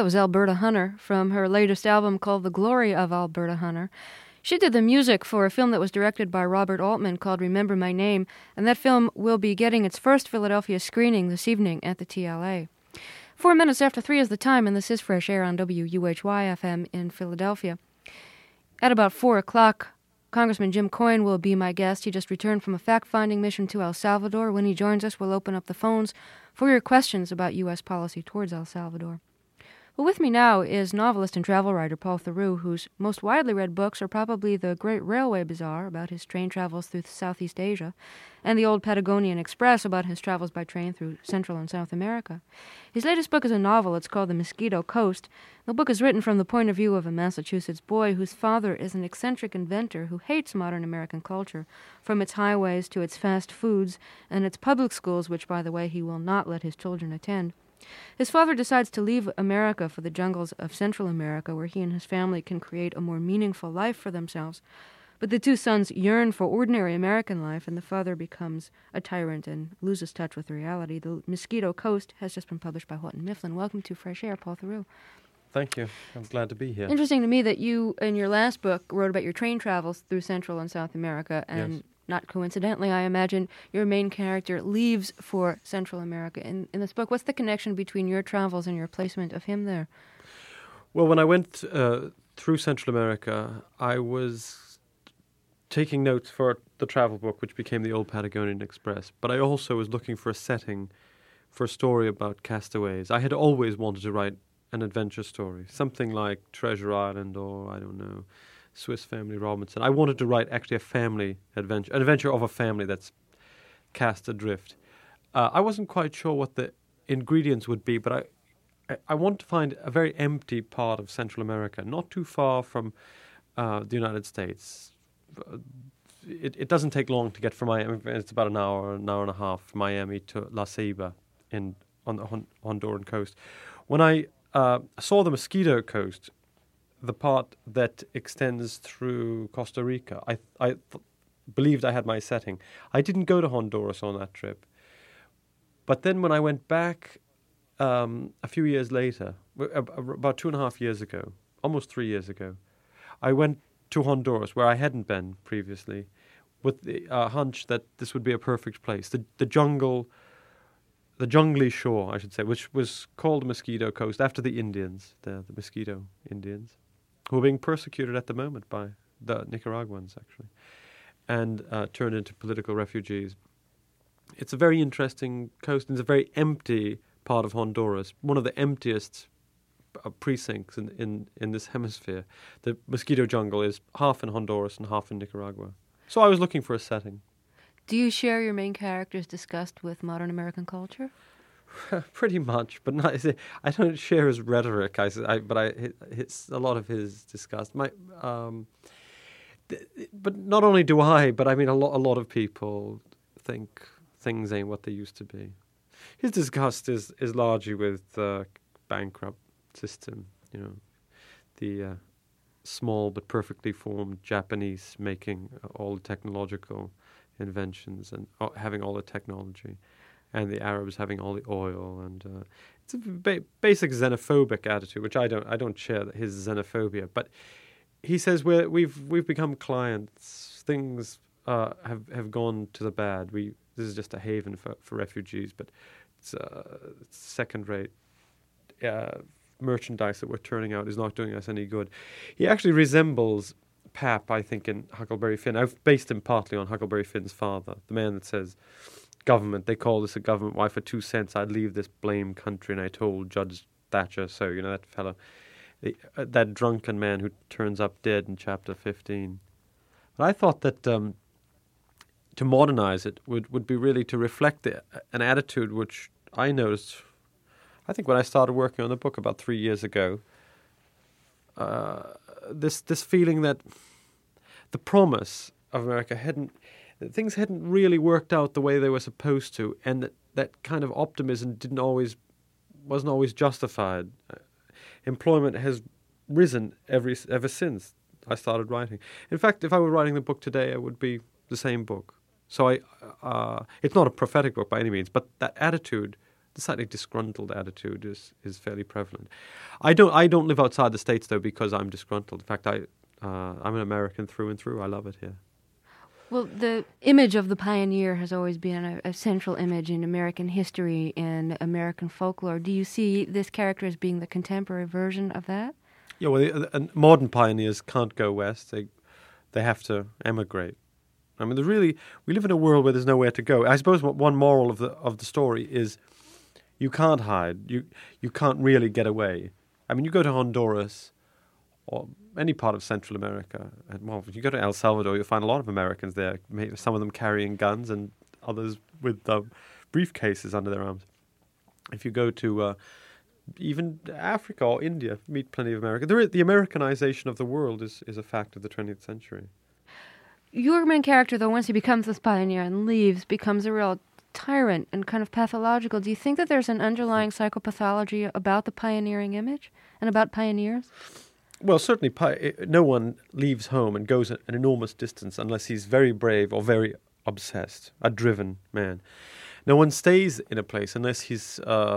That was Alberta Hunter from her latest album called The Glory of Alberta Hunter. She did the music for a film that was directed by Robert Altman called Remember My Name, and that film will be getting its first Philadelphia screening this evening at the TLA. 4 minutes after 3 is the time, and this is Fresh Air on WUHY-FM in Philadelphia. At about 4 o'clock, Congressman Jim Coyne will be my guest. He just returned from a fact-finding mission to El Salvador. When he joins us, we'll open up the phones for your questions about U.S. policy towards El Salvador. Well, with me now is novelist and travel writer Paul Theroux, whose most widely read books are probably The Great Railway Bazaar, about his train travels through Southeast Asia, and The Old Patagonian Express, about his travels by train through Central and South America. His latest book is a novel. It's called The Mosquito Coast. The book is written from the point of view of a Massachusetts boy whose father is an eccentric inventor who hates modern American culture, from its highways to its fast foods and its public schools, which, by the way, he will not let his children attend. His father decides to leave America for the jungles of Central America, where he and his family can create a more meaningful life for themselves. But the two sons yearn for ordinary American life, and the father becomes a tyrant and loses touch with reality. The Mosquito Coast has just been published by Houghton Mifflin. Welcome to Fresh Air, Paul Theroux. Thank you. I'm glad to be here. Interesting to me that you, in your last book, wrote about your train travels through Central and South America, and Yes. not coincidentally, I imagine, your main character leaves for Central America. In this book, what's the connection between your travels and your placement of him there? Well, when I went through Central America, I was taking notes for the travel book, which became The Old Patagonian Express. But I also was looking for a setting for a story about castaways. I had always wanted to write an adventure story, something like Treasure Island or, I don't know, Swiss Family Robinson. I wanted to write actually a family adventure, an adventure of a family that's cast adrift. I wasn't quite sure what the ingredients would be, but I want to find a very empty part of Central America, not too far from the United States. It doesn't take long to get from Miami. It's about an hour and a half from Miami to La Ceiba on the Honduran coast. When I saw the Mosquito Coast, the part that extends through Costa Rica, I believed I had my setting. I didn't go to Honduras on that trip. But then when I went back a few years later, about 2.5 years ago, almost 3 years ago, I went to Honduras, where I hadn't been previously, with the hunch that this would be a perfect place. The jungly shore, I should say, which was called the Mosquito Coast after the Indians, the Mosquito Indians, who are being persecuted at the moment by the Nicaraguans, actually, and turned into political refugees. It's a very interesting coast, and it's a very empty part of Honduras, one of the emptiest precincts in this hemisphere. The mosquito jungle is half in Honduras and half in Nicaragua. So I was looking for a setting. Do you share your main character's disgust with modern American culture? Pretty much, but not, I don't share his rhetoric. It's a lot of his disgust. But not only do I, but I mean a lot of people think things ain't what they used to be. His disgust is largely with the bankrupt system. The small but perfectly formed Japanese making all the technological inventions and having all the technology, and the Arabs having all the oil, and it's a basic xenophobic attitude, which I don't share his xenophobia. But he says we've become clients. Things have gone to the bad. This is just a haven for refugees, but it's second-rate merchandise that we're turning out is not doing us any good. He actually resembles Pap, I think, in Huckleberry Finn. I've based him partly on Huckleberry Finn's father, the man that says, government, they call this a government. Why, for 2 cents, I'd leave this blame country, and I told Judge Thatcher so. That fellow, that drunken man who turns up dead in chapter 15. But I thought that to modernize it would be really to reflect an attitude which I noticed, I think, when I started working on the book about 3 years ago. This feeling that the promise of America things hadn't really worked out the way they were supposed to, and that kind of optimism wasn't always justified. Employment has risen ever since I started writing. In fact, if I were writing the book today, it would be the same book. So it's not a prophetic book by any means, but that attitude slightly disgruntled attitude is fairly prevalent. I don't live outside the States though because I'm disgruntled. In fact, I'm an American through and through. I love it here. Well, the image of the pioneer has always been a central image in American history and American folklore. Do you see this character as being the contemporary version of that? Yeah, well, modern pioneers can't go west. They have to emigrate. I mean, we live in a world where there's nowhere to go. I suppose one moral of the story is you can't hide. You can't really get away. I mean, you go to Honduras or any part of Central America, and well, if you go to El Salvador, you'll find a lot of Americans there, some of them carrying guns and others with briefcases under their arms. If you go to even Africa or India, meet plenty of Americans. The Americanization of the world is a fact of the 20th century. Your main character, though, once he becomes this pioneer and leaves, becomes a real tyrant and kind of pathological. Do you think that there's an underlying psychopathology about the pioneering image and about pioneers? Well, certainly no one leaves home and goes an enormous distance unless he's very brave or very obsessed, a driven man. No one stays in a place unless he's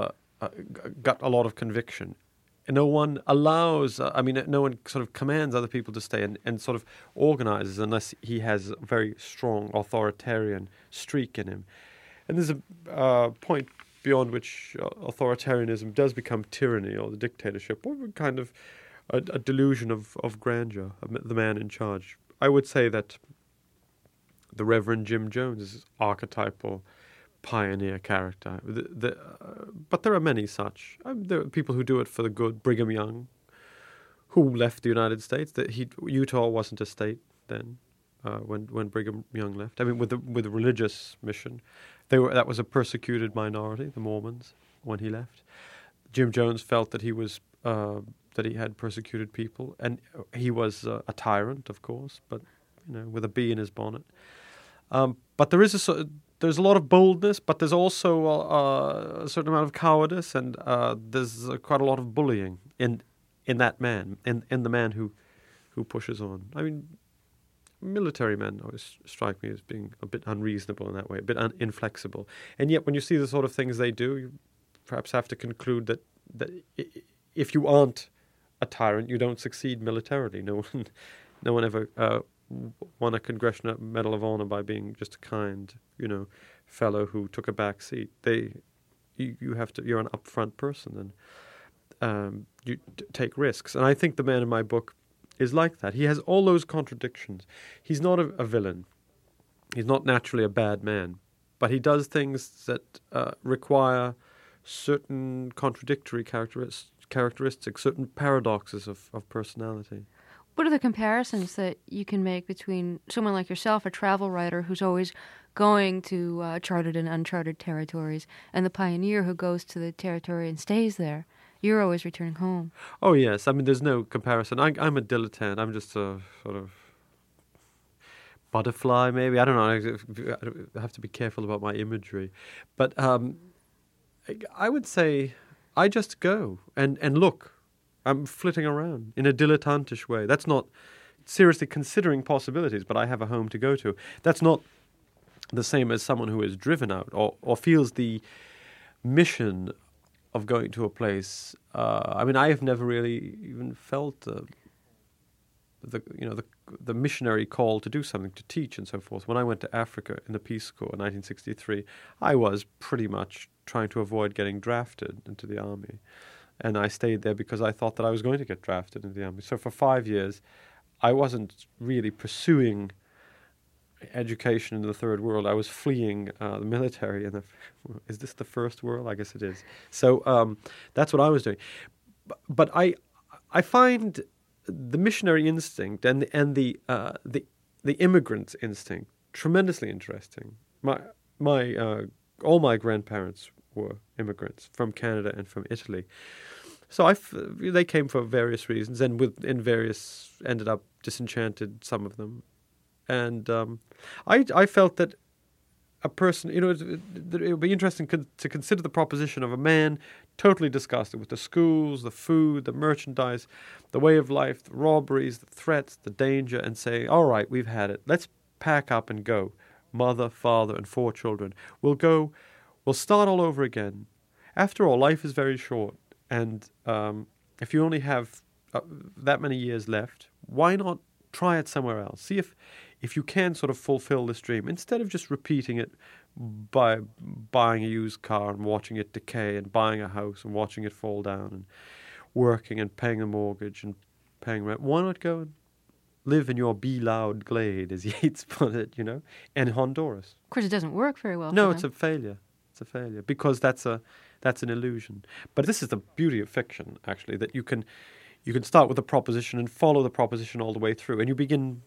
got a lot of conviction. And no one allows, no one sort of commands other people to stay and sort of organizes unless he has a very strong authoritarian streak in him. And there's a point beyond which authoritarianism does become tyranny or the dictatorship, or kind of a delusion of grandeur, the man in charge. I would say that the Reverend Jim Jones is archetypal pioneer character. But there are many such. There are people who do it for the good. Brigham Young, who left the United States. Utah wasn't a state then when Brigham Young left. I mean, with the religious mission, that was a persecuted minority, the Mormons, when he left. Jim Jones felt that he was that he had persecuted people, and he was a tyrant, of course, but with a bee in his bonnet. But there's a lot of boldness, but there's also a certain amount of cowardice, and there's quite a lot of bullying in that man, in the man who pushes on. I mean, military men always strike me as being a bit unreasonable in that way, a bit inflexible. And yet, when you see the sort of things they do, you perhaps have to conclude that if you aren't a tyrant, you don't succeed militarily. No one ever won a Congressional Medal of Honor by being just a kind, fellow who took a back seat. You're an upfront person, and you take risks. And I think the man in my book is like that. He has all those contradictions. He's not a villain. He's not naturally a bad man, but he does things that require certain contradictory characteristics, certain paradoxes of personality. What are the comparisons that you can make between someone like yourself, a travel writer who's always going to charted and uncharted territories, and the pioneer who goes to the territory and stays there? You're always returning home. Oh, yes. I mean, there's no comparison. I'm a dilettante. I'm just a sort of butterfly, maybe. I don't know. I have to be careful about my imagery. But I would say I just go and look. I'm flitting around in a dilettantish way. That's not seriously considering possibilities, but I have a home to go to. That's not the same as someone who is driven out or feels the mission of going to a place. I have never really even felt the missionary call to do something, to teach and so forth. When I went to Africa in the Peace Corps in 1963, I was pretty much trying to avoid getting drafted into the army. And I stayed there because I thought that I was going to get drafted into the army. So for 5 years, I wasn't really pursuing education in the third world. I was fleeing the military. Is this the first world? I guess it is. So that's what I was doing. But I find the missionary instinct and the immigrant instinct tremendously interesting. All my grandparents were immigrants from Canada and from Italy. So they came for various reasons, and ended up disenchanted, some of them. And I felt that a person, it would be interesting to consider the proposition of a man totally disgusted with the schools, the food, the merchandise, the way of life, the robberies, the threats, the danger, and say, all right, we've had it. Let's pack up and go. Mother, father, and 4 children. We'll start all over again. after all, life is very short, and if you only have that many years left, why not try it somewhere else? See if you can sort of fulfill this dream instead of just repeating it by buying a used car and watching it decay, and buying a house and watching it fall down, and working and paying a mortgage and paying rent. Why not go and live in your Be Loud glade, as Yeats put it, in Honduras? Of course, it doesn't work very well. No, it's a failure. It's a failure because that's an illusion. But this is the beauty of fiction, actually, that you can start with a proposition and follow the proposition all the way through, and you begin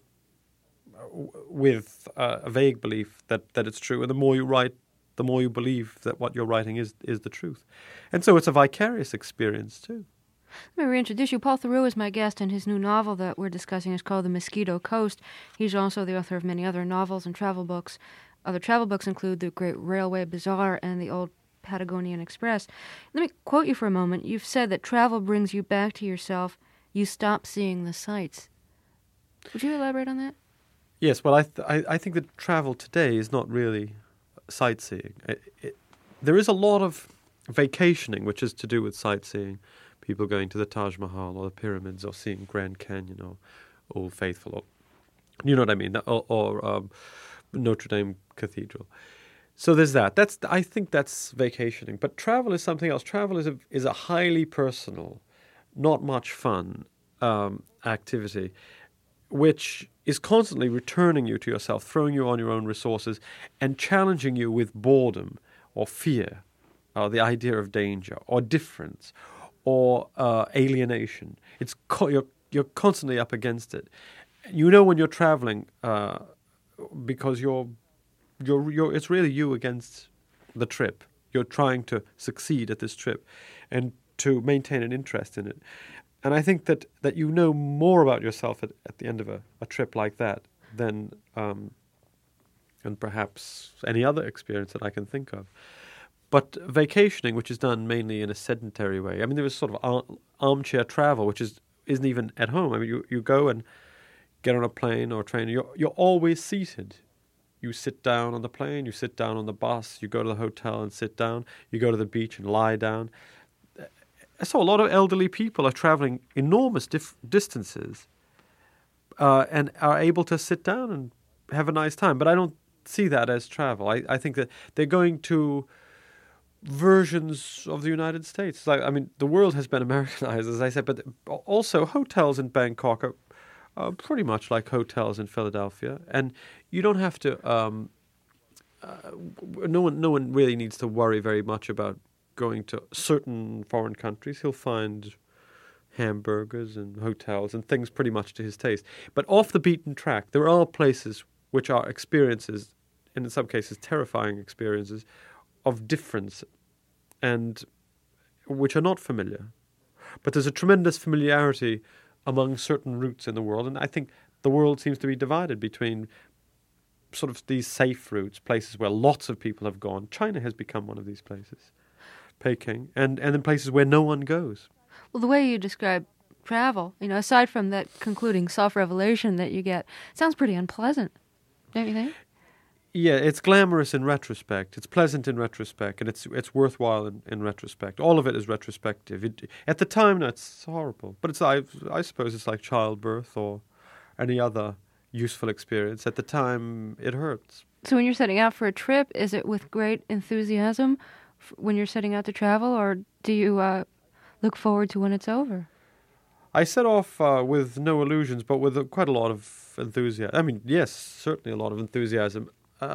with a vague belief that it's true, and the more you write, the more you believe that what you're writing is the truth. And so it's a vicarious experience too. Let me reintroduce you. Paul Theroux is my guest, and his new novel that we're discussing is called The Mosquito Coast. He's also the author of many other novels and travel books. Other travel books include The Great Railway Bazaar and The Old Patagonian Express. Let me quote you for a moment. You've said that travel brings you back to yourself. You stop seeing the sights. Would you elaborate on that? Yes, well, I think that travel today is not really sightseeing. There is a lot of vacationing, which is to do with sightseeing. People going to the Taj Mahal or the pyramids, or seeing Grand Canyon or Old Faithful, or you know what I mean, or Notre Dame Cathedral. So there's that. I think that's vacationing. But travel is something else. Travel is a highly personal, not much fun activity, which is constantly returning you to yourself, throwing you on your own resources, and challenging you with boredom or fear, or the idea of danger or difference, or alienation. You're constantly up against it. When you're traveling, because it's really you against the trip. You're trying to succeed at this trip, and to maintain an interest in it. And I think that you know more about yourself at the end of a trip like that than and perhaps any other experience that I can think of. But vacationing, which is done mainly in a sedentary way, I mean, there is sort of armchair travel, which isn't even at home. I mean, you go and get on a plane or a train, you're always seated. You sit down on the plane, you sit down on the bus, you go to the hotel and sit down, you go to the beach and lie down. So a lot of elderly people are traveling enormous distances and are able to sit down and have a nice time. But I don't see that as travel. I think that they're going to versions of the United States. The world has been Americanized, as I said, but also hotels in Bangkok are pretty much like hotels in Philadelphia. And you don't have to... no one really needs to worry very much about going to certain foreign countries. He'll find hamburgers and hotels and things pretty much to his taste. But off the beaten track, there are places which are experiences, and in some cases terrifying experiences, of difference, and which are not familiar. But there's a tremendous familiarity among certain routes in the world, and I think the world seems to be divided between sort of these safe routes, places where lots of people have gone. China has become one of these places. Peking, and in places where no one goes. Well, the way you describe travel, aside from that concluding self-revelation that you get, sounds pretty unpleasant, don't you think? Yeah, it's glamorous in retrospect. It's pleasant in retrospect, and it's worthwhile in retrospect. All of it is retrospective. At the time, it's horrible, but I suppose it's like childbirth or any other useful experience. At the time, it hurts. So when you're setting out for a trip, is it with great enthusiasm when you're setting out to travel, or do you look forward to when it's over? I set off with no illusions, but with quite a lot of enthusiasm. I mean, yes, certainly a lot of enthusiasm.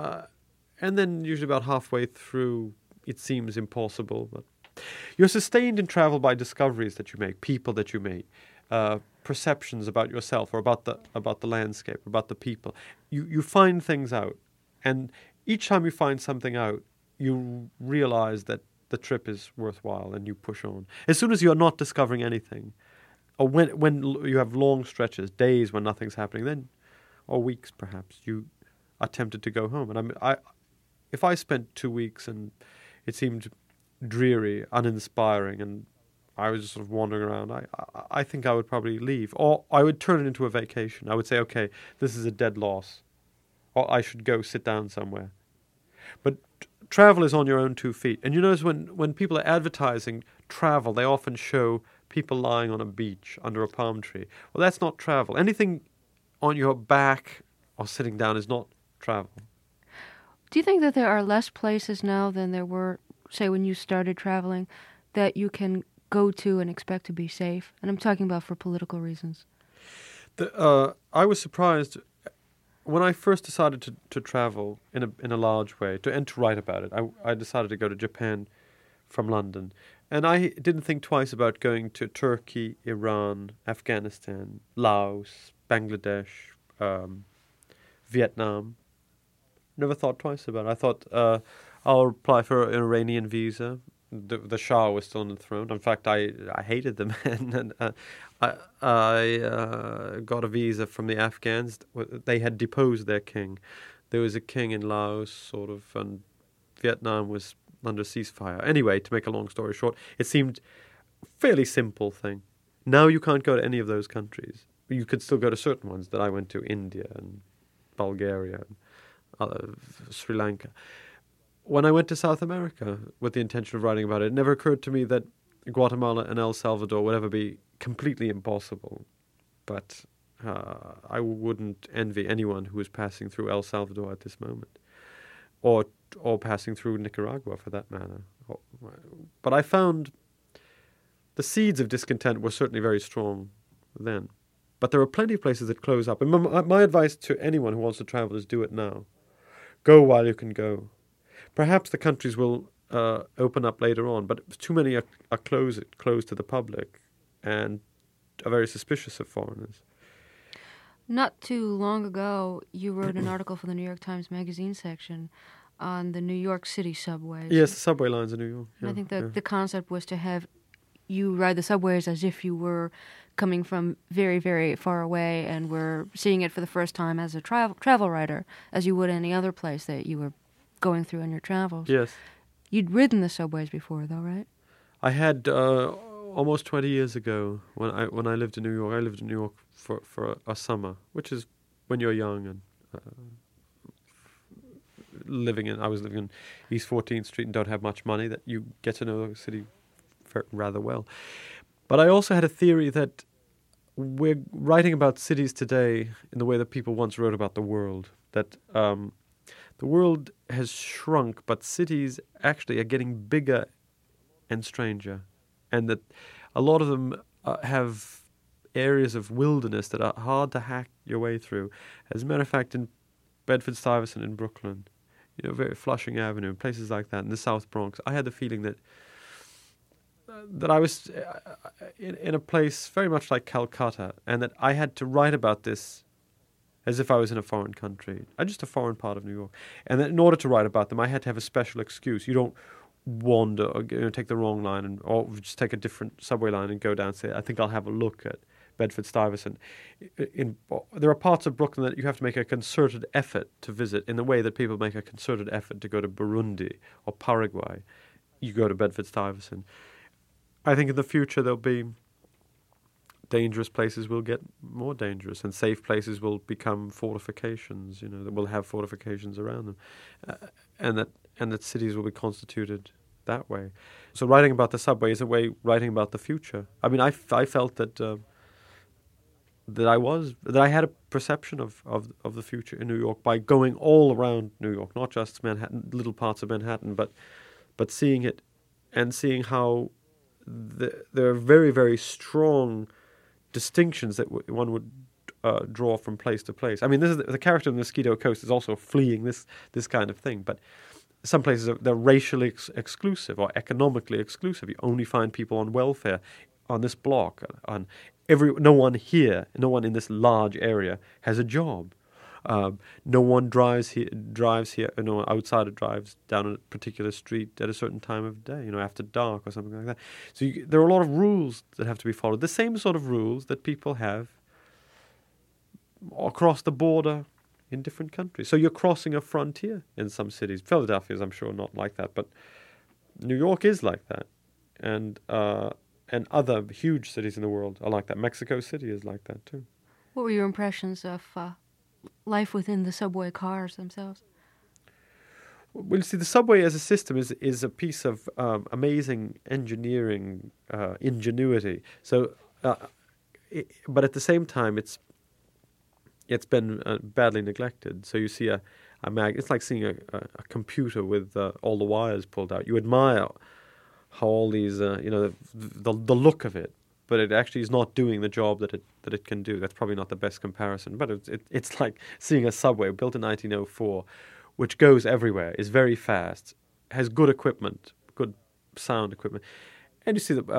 And then usually about halfway through, it seems impossible. But you're sustained in travel by discoveries that you make, people that you make, perceptions about yourself or about the landscape, about the people. You find things out, and each time you find something out, you realize that the trip is worthwhile, and you push on. As soon as you're not discovering anything, or when you have long stretches, days when nothing's happening, or weeks perhaps, you are tempted to go home. And if I spent 2 weeks and it seemed dreary, uninspiring, and I was just sort of wandering around, I think I would probably leave. Or I would turn it into a vacation. I would say, okay, this is a dead loss, or I should go sit down somewhere. But travel is on your own 2 feet. And you notice when people are advertising travel, they often show people lying on a beach under a palm tree. Well, that's not travel. Anything on your back or sitting down is not travel. Do you think that there are less places now than there were, say, when you started traveling, that you can go to and expect to be safe? And I'm talking about for political reasons. I was surprised when I first decided to travel in a large way and to write about it. I decided to go to Japan from London, and I didn't think twice about going to Turkey, Iran, Afghanistan, Laos, Bangladesh, Vietnam. Never thought twice about it. I thought I'll apply for an Iranian visa. The Shah was still on the throne. In fact, I hated the man, and I got a visa from the Afghans. They had deposed their king. There was a king in Laos, sort of, and Vietnam was under ceasefire. Anyway, to make a long story short, it seemed a fairly simple thing. Now you can't go to any of those countries. You could still go to certain ones that I went to, India and Bulgaria and Sri Lanka. When I went to South America with the intention of writing about it, it never occurred to me that Guatemala and El Salvador would ever be completely impossible. But I wouldn't envy anyone who is passing through El Salvador at this moment, or passing through Nicaragua for that matter. But I found the seeds of discontent were certainly very strong then. But there are plenty of places that close up. And my advice to anyone who wants to travel is do it now. Go while you can go. Perhaps the countries will open up later on, but too many are closed to the public and are very suspicious of foreigners. Not too long ago, you wrote an article for the New York Times Magazine section on the New York City subways. Yes, the subway lines in New York. Yeah, I think the concept was to have you ride the subways as if you were coming from very, very far away and were seeing it for the first time as a travel writer, as you would any other place that you were going through on your travels. Yes. You'd ridden the subways before, though, right? I had almost 20 years ago when I lived in New York. I lived in New York for a summer, which is when you're young and I was living in East 14th Street and don't have much money, that you get to know the city rather well. But I also had a theory that we're writing about cities today in the way that people once wrote about the world, that the world has shrunk, but cities actually are getting bigger and stranger, and that a lot of them have areas of wilderness that are hard to hack your way through. As a matter of fact, in Bedford-Stuyvesant in Brooklyn, very Flushing Avenue, places like that, in the South Bronx, I had the feeling that I was in a place very much like Calcutta, and that I had to write about this as if I was in a foreign country, just a foreign part of New York. And that in order to write about them, I had to have a special excuse. You don't wander or take the wrong line or just take a different subway line and go down and say, I think I'll have a look at Bedford-Stuyvesant. There are parts of Brooklyn that you have to make a concerted effort to visit in the way that people make a concerted effort to go to Burundi or Paraguay. You go to Bedford-Stuyvesant. I think in the future there'll be dangerous places will get more dangerous, and safe places will become fortifications. That will have fortifications around them, and that cities will be constituted that way. So writing about the subway is a way writing about the future. I mean, I felt that I had a perception of the future in New York by going all around New York, not just Manhattan, little parts of Manhattan, but seeing it and seeing how there are very, very strong distinctions that one would draw from place to place. I mean, this is the character of the Mosquito Coast is also fleeing this kind of thing, but some places they're racially exclusive or economically exclusive. You only find people on welfare on this block. No one in this large area has a job. No one drives here. No outsider drives down a particular street at a certain time of day, after dark or something like that. So there are a lot of rules that have to be followed. The same sort of rules that people have across the border in different countries. So you're crossing a frontier in some cities. Philadelphia is, I'm sure, not like that, but New York is like that, and other huge cities in the world are like that. Mexico City is like that too. What were your impressions of life within the subway cars themselves? Well, you see, the subway as a system is a piece of amazing engineering ingenuity. So, but at the same time, it's been badly neglected. So you see a mag. It's like seeing a computer with all the wires pulled out. You admire how all these, the look of it, but it actually is not doing the job that it can do. That's probably not the best comparison, but it's like seeing a subway built in 1904, which goes everywhere, is very fast, has good equipment, good sound equipment, and you see the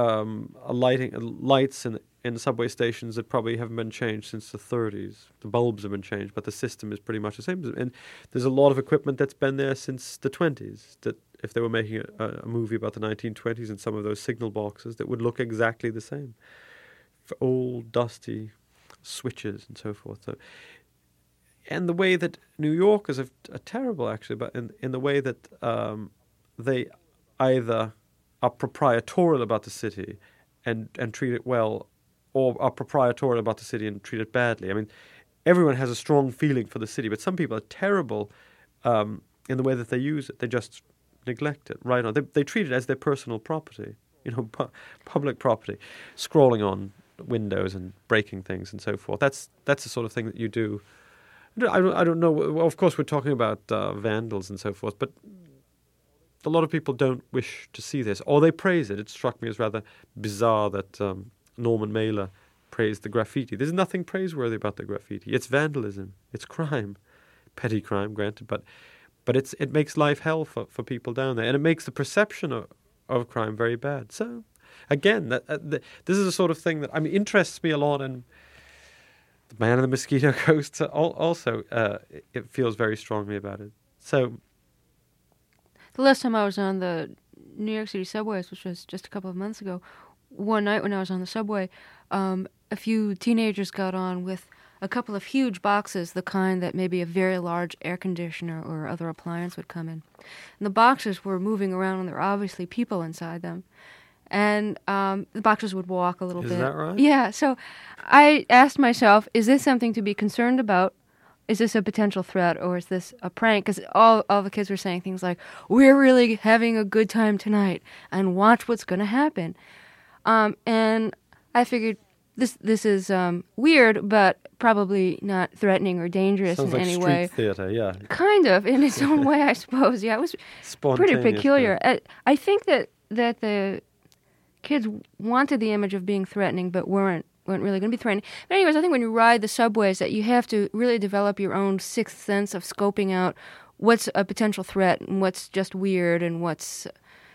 lights in subway stations that probably haven't been changed since the 30s. The bulbs have been changed, but the system is pretty much the same. And there's a lot of equipment that's been there since the 20s. That if they were making a movie about the 1920s and some of those signal boxes, that would look exactly the same. For old, dusty switches and so forth. So, and the way that New Yorkers are terrible, actually, but in the way that they either are proprietorial about the city and treat it well, or are proprietorial about the city and treat it badly. I mean, everyone has a strong feeling for the city, but some people are terrible in the way that they use it. They just neglect it, right on. They treat it as their personal property, public property, scrawling on windows and breaking things and so forth. That's the sort of thing that you do. I don't know. Well, of course, we're talking about vandals and so forth, but a lot of people don't wish to see this, or they praise it. It struck me as rather bizarre that Norman Mailer praised the graffiti. There's nothing praiseworthy about the graffiti. It's vandalism. It's crime. Petty crime, granted, but it makes life hell for people down there, and it makes the perception of crime very bad. So, again, this is the sort of thing that interests me a lot, and The Man in the Mosquito Coast also it feels very strongly about it. So, the last time I was on the New York City subways, which was just a couple of months ago, one night when I was on the subway, a few teenagers got on with a couple of huge boxes, the kind that maybe a very large air conditioner or other appliance would come in. And the boxes were moving around, and there were obviously people inside them. And the boxes would walk a little bit. Is that right? Yeah, so I asked myself, is this something to be concerned about? Is this a potential threat, or is this a prank? Because all the kids were saying things like, we're really having a good time tonight, and watch what's going to happen. And I figured this is weird, but probably not threatening or dangerous in any way. Sounds like street theater, yeah. Kind of, in its own way, I suppose. Yeah, it was pretty peculiar. I think that the kids wanted the image of being threatening, but weren't really going to be threatening. But anyways, I think when you ride the subways that you have to really develop your own sixth sense of scoping out what's a potential threat and what's just weird and what's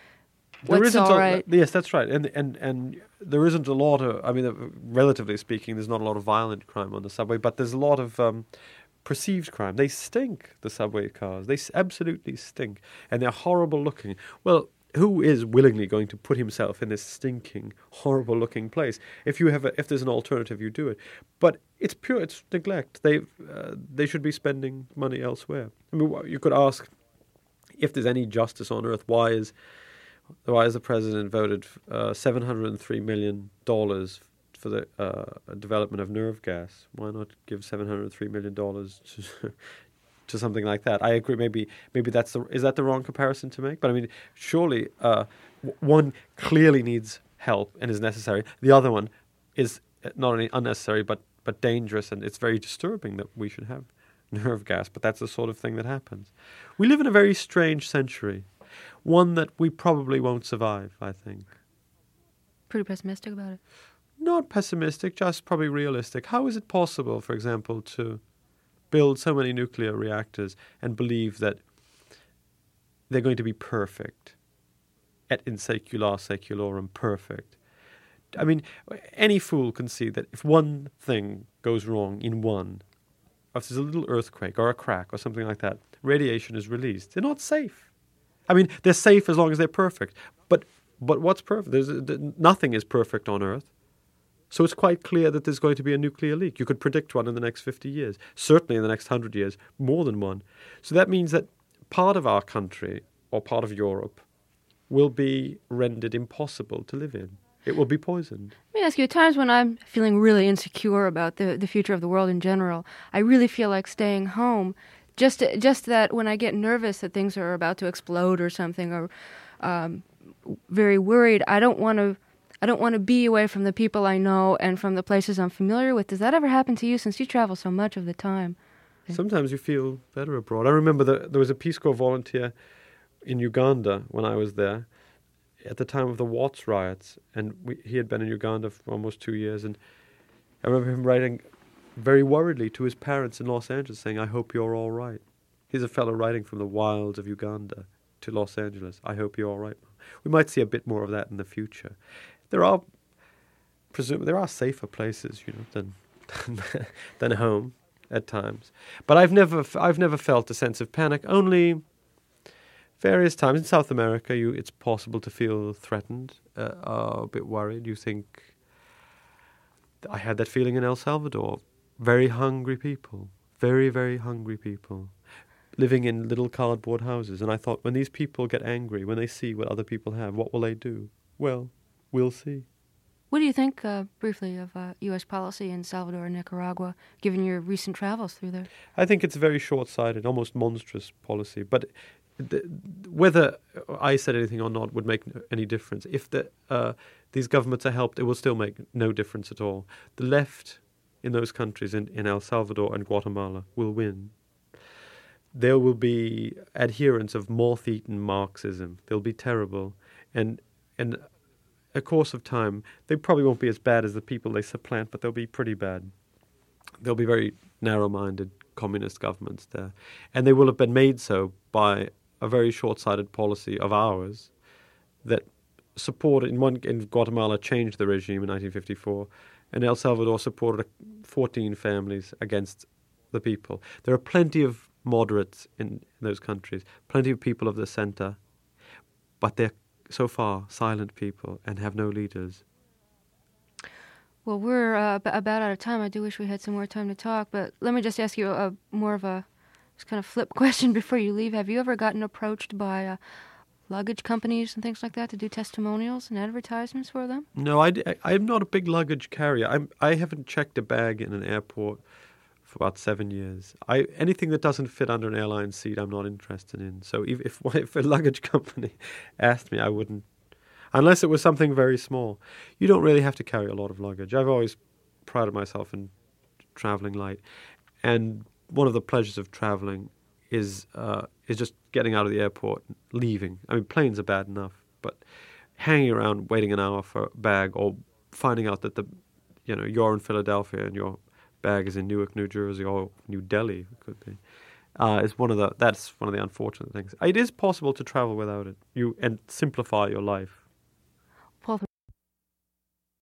all right. Yes, that's right. And there isn't a lot of, relatively speaking, there's not a lot of violent crime on the subway, but there's a lot of perceived crime. They stink, the subway cars. They absolutely stink. And they're horrible looking. Well, who is willingly going to put himself in this stinking, horrible-looking place? If there's an alternative, you do it. But it's neglect. They should be spending money elsewhere. You could ask, if there's any justice on earth, why is the president voted $703 million for the development of nerve gas? Why not give $703 million to something like that? I agree. Maybe is that the wrong comparison to make? But surely one clearly needs help and is necessary. The other one is not only unnecessary but dangerous, and it's very disturbing that we should have nerve gas. But that's the sort of thing that happens. We live in a very strange century, one that we probably won't survive, I think. Pretty pessimistic about it. Not pessimistic, just probably realistic. How is it possible, for example, to build so many nuclear reactors and believe that they're going to be perfect, et in secula seculorum, perfect? Any fool can see that if one thing goes wrong if there's a little earthquake or a crack or something like that, radiation is released. They're not safe. They're safe as long as they're perfect. But what's perfect? Nothing is perfect on Earth. So it's quite clear that there's going to be a nuclear leak. You could predict one in the next 50 years. Certainly in the next 100 years, more than one. So that means that part of our country or part of Europe will be rendered impossible to live in. It will be poisoned. Let me ask you, at times when I'm feeling really insecure about the future of the world in general, I really feel like staying home Just that when I get nervous that things are about to explode or something, or very worried, I don't want to be away from the people I know and from the places I'm familiar with. Does that ever happen to you, since you travel so much of the time? Sometimes you feel better abroad. I remember there was a Peace Corps volunteer in Uganda when I was there at the time of the Watts riots, and he had been in Uganda for almost 2 years, and I remember him writing very worriedly to his parents in Los Angeles saying, "I hope you're all right." He's a fellow writing from the wilds of Uganda to Los Angeles. "I hope you're all right." We might see a bit more of that in the future. There are safer places, than home at times. But I've never felt a sense of panic. Only various times in South America, it's possible to feel threatened, a bit worried. You think, I had that feeling in El Salvador. Very hungry people, very, very hungry people, living in little cardboard houses. And I thought, when these people get angry, when they see what other people have, what will they do? Well, we'll see. What do you think, briefly, of U.S. policy in Salvador and Nicaragua, given your recent travels through there? I think it's very short-sighted, almost monstrous policy. But whether I said anything or not would make any difference. If these governments are helped, it will still make no difference at all. The left in those countries, in El Salvador and Guatemala, will win. There will be adherents of moth-eaten Marxism. They'll be terrible. And in a course of time, they probably won't be as bad as the people they supplant, but they'll be pretty bad. They'll be very narrow-minded communist governments there. And they will have been made so by a very short-sighted policy of ours that supported, in Guatemala, changed the regime in 1954, and El Salvador supported 14 families against the people. There are plenty of moderates in those countries, plenty of people of the center, but they're so far silent people and have no leaders. Well, we're about out of time. I do wish we had some more time to talk, but let me just ask you more of a kind of flip question before you leave. Have you ever gotten approached by luggage companies and things like that to do testimonials and advertisements for them? No, I'm not a big luggage carrier. I haven't checked a bag in an airport for about 7 years. Anything that doesn't fit under an airline seat, I'm not interested in. So if a luggage company asked me, I wouldn't, unless it was something very small. You don't really have to carry a lot of luggage. I've always prided myself in traveling light, and one of the pleasures of traveling is just getting out of the airport, leaving. I mean, planes are bad enough, but hanging around, waiting an hour for a bag, or finding out that you're in Philadelphia and your bag is in Newark, New Jersey, or New Delhi, it could be. That's one of the unfortunate things. It is possible to travel without it, and simplify your life.